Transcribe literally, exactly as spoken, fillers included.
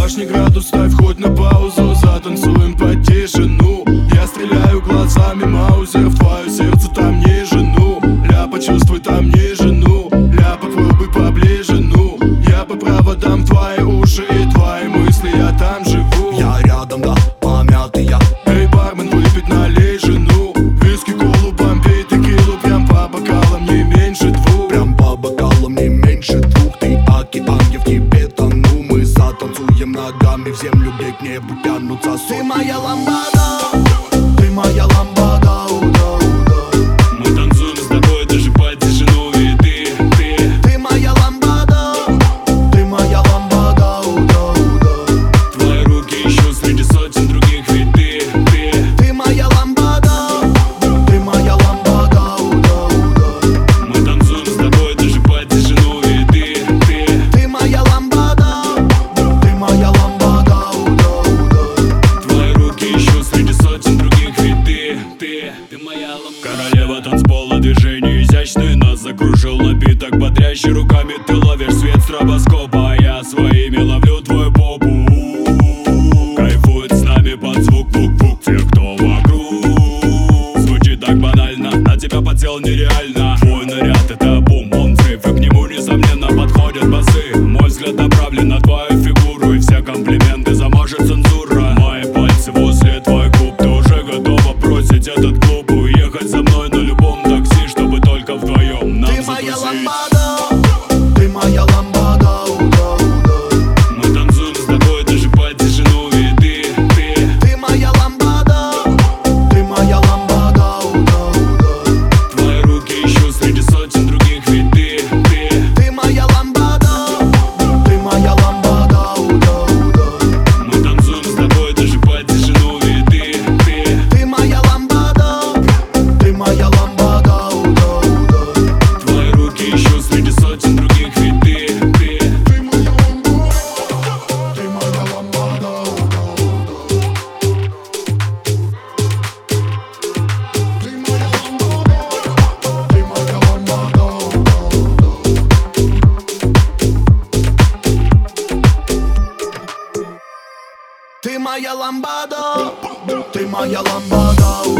башне градус ставь хоть на паузу, затанцуем под тишину. Я стреляю глазами маузер в твое сердце, там не жену. Ля, почувствуй, там не жену. Ля, попробуй поближе, ну. Я по проводам твои уши и твои мысли, я там живу. Я рядом, да, помятый я. Эй, бармен, выпить налей жену. Виски, колу, бомбей, текилу, прям по бокалам не меньше двух. Прям по бокалам не меньше двух. Ты океан, я в тебе тону. Мы затанцуем ногами в землю, где к небу тянутся сотни. Ты моя ламбада, ты моя ламбада, уда, уда. Мы танцуем с тобой даже под тишину, и ты, ты Ты моя ламбада, ты моя ламбада, уда, уда. Твои руки ищу среди сотен других, ведь ты, ты Ты моя ламбада, ты моя ламбада, уда, уда. Мы танцуем с тобой даже под тишину, и ты, ты Ты моя ламбада, ты моя ламбада, уда, уда. Твои руки ищу среди сотен других, ведь ты, ты Ты моя ламбада. Королева танцпола, движения изящные, нас закружил напиток бодрящий. Руками ты ловишь свет стробоскопа, а я своими ловлю твою попу. Кайфует с нами под звук пук-пук те, кто вокруг. Звучит так банально, на тебя подсел нереально. Твой наряд это бум, он взрыв, и к нему несомненно подходят басы. Мой взгляд направлен на твою фигуру, и все комплименты заможет цензура. Мои пальцы возле твоих губ, ты уже готова бросить этот клуб, уехать со мной на любом такси, чтобы только вдвоем нам Ты моя затусить. ламбада, ты моя ламбада, уда, уда. Мы танцуем с тобой даже под тишину, и ты, ты Ты моя ламбада, ты моя ламбада, уда, уда. Твои руки ищу среди сотен других, ведь ты, ты Ты моя ламбада, ты моя ламбада, уда, уда. Мы танцуем с тобой даже под тишину, и ты, ты Ты моя ламбада, ты моя ламбада, уда, уда. Твои руки ищу среди сотен других, ведь ты, ты Ты моя ламбада, ты моя ламбада, уда, уда. Ты моя ламбада, ты моя ламбада, уда, уда. Ты моя ламбада, ты моя ламбада,